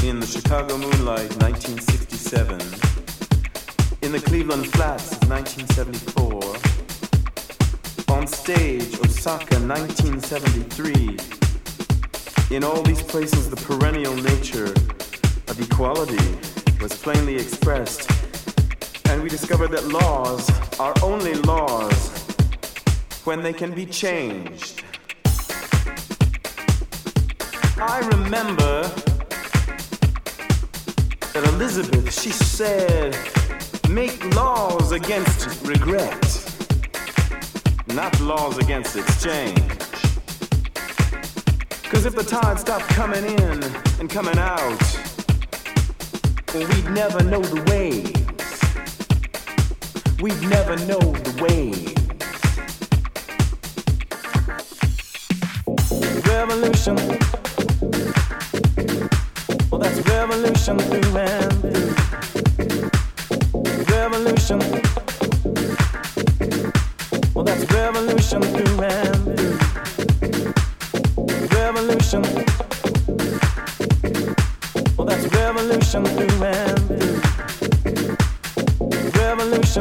in the Chicago moonlight, 1967. In the Cleveland Flats, 1974. On stage, Osaka, 1973. In all these places, the perennial nature of equality was plainly expressed. And we discovered that laws are only laws when they can be changed. I remember that Elizabeth, she said, make laws against regret, not laws against exchange. 'Cause if the tide stopped coming in and coming out, well, we'd never know the ways. We'd never know the ways. Revolution. Well, that's revolution through and through. Revolution. Well, that's revolution through and through. Revolution. Well, that's revolution through and through. Revolution.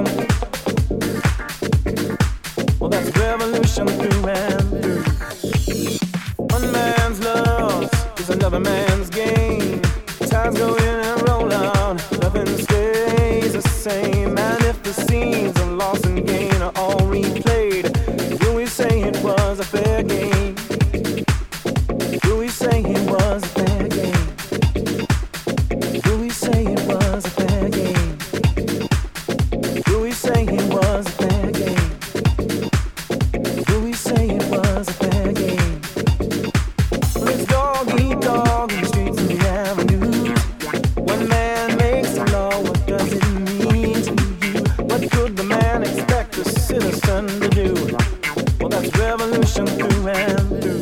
Well, that's revolution through and through. One man's loss is another man's gain. Tides go in and roll out, nothing stays the same. And if the scenes of loss and gain are all replayed, will we say it was a fair game? Will we say it was a fair game? Will we say it was a fair game? Will we say it was a fair game? Will we say it was a fair game? Well, it's dog eat dog in the streets and the avenues. One man makes the law, what does it mean to you? What could the man expect a citizen to do? Well, that's revolution through and through.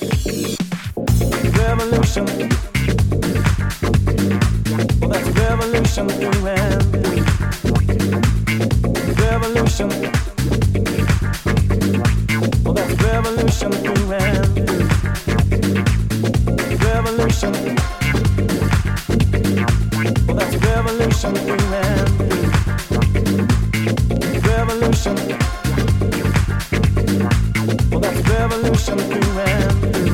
Revolution. Well, that's revolution through and through. Revolution. Well, that's revolution through and through. Revolution. Well, that's revolution through and through. Revolution. Well, that's revolution through and through.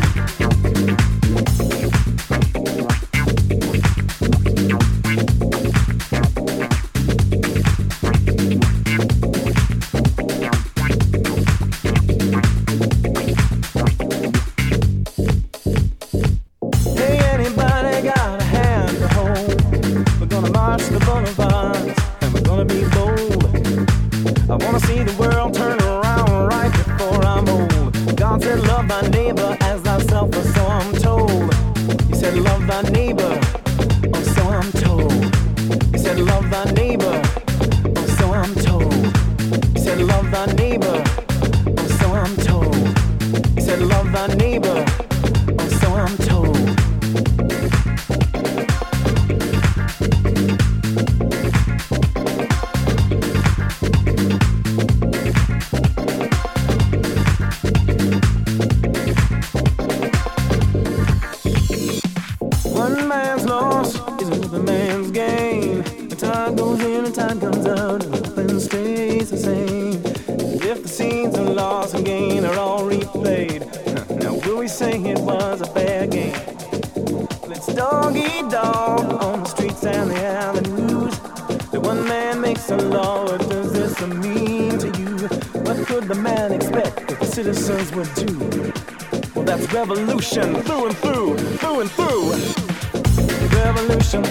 Revolution through and through, through and through. Revolution.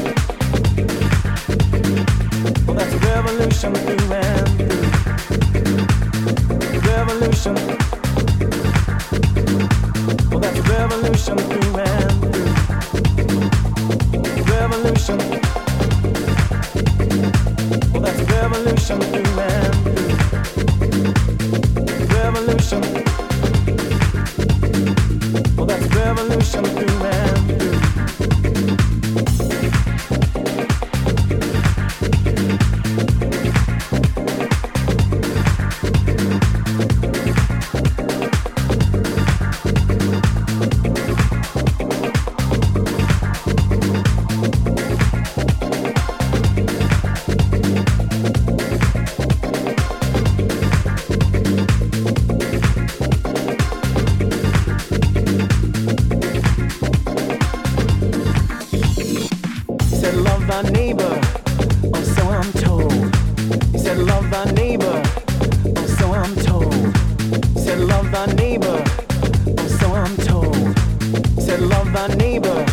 Well, that's revolution through and through. Revolution. Well, that's revolution through and through. Revolution. Well, that's revolution through and through. Revolution. Well, that's revolution through and through. neighbor, or so I'm told. Said love thy neighbor